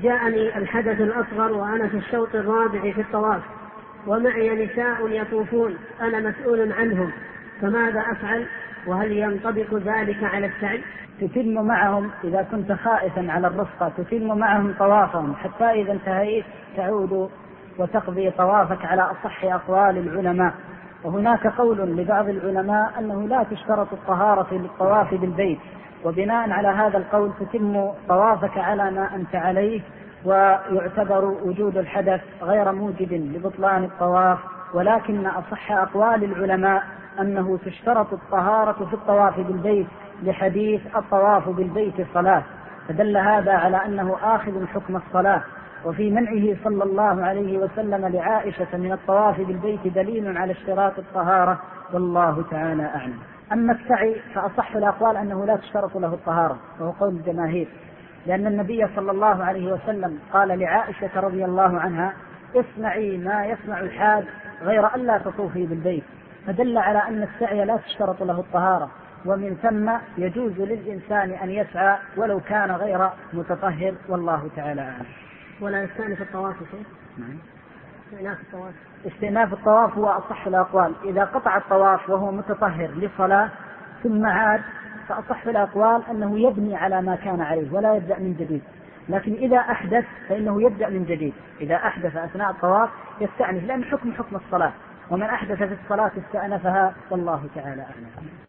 جاءني الحدث الأصغر وأنا في الشوط الرابع في الطواف ومعي نساء يطوفون أنا مسؤول عنهم، فماذا أفعل؟ وهل ينطبق ذلك على السعي؟ تتم معهم إذا كنت خائفا على الرفقة، تتم معهم طوافهم حتى إذا انتهيت تعود وتقضي طوافك على أصح أقوال العلماء. وهناك قول لبعض العلماء أنه لا تشترط الطهارة للطواف بالبيت، وبناء على هذا القول تتم طوافك على ما أنت عليه، ويعتبر وجود الحدث غير موجب لبطلان الطواف. ولكن أصح أقوال العلماء أنه تشترط الطهارة في الطواف بالبيت لحديث الطواف بالبيت صلاة، فدل هذا على أنه آخذ حكم الصلاة. وفي منعه صلى الله عليه وسلم لعائشة من الطواف بالبيت دليل على اشتراط الطهارة، والله تعالى أعلم. أما السعي فأصح الأقوال أنه لا تشترط له الطهارة، وهو قول الجماهير، لأن النبي صلى الله عليه وسلم قال لعائشة رضي الله عنها: اصنعي ما يصنع الحاج غير أن لا تطوفي بالبيت، فدل على أن السعي لا تشترط له الطهارة، ومن ثم يجوز للإنسان أن يسعى ولو كان غير متطهر، والله تعالى أعلم. ولا يستأنف الطواف شيء؟ استئناف الطواف هو أصح الأقوال. إذا قطع الطواف وهو متطهر لصلاة ثم عاد فأصح الأقوال أنه يبني على ما كان عليه ولا يبدأ من جديد. لكن إذا أحدث فإنه يبدأ من جديد. إذا أحدث أثناء الطواف يستأنف، لأن حكم الصلاة، ومن أحدث في الصلاة استأنفها، والله تعالى أعلم.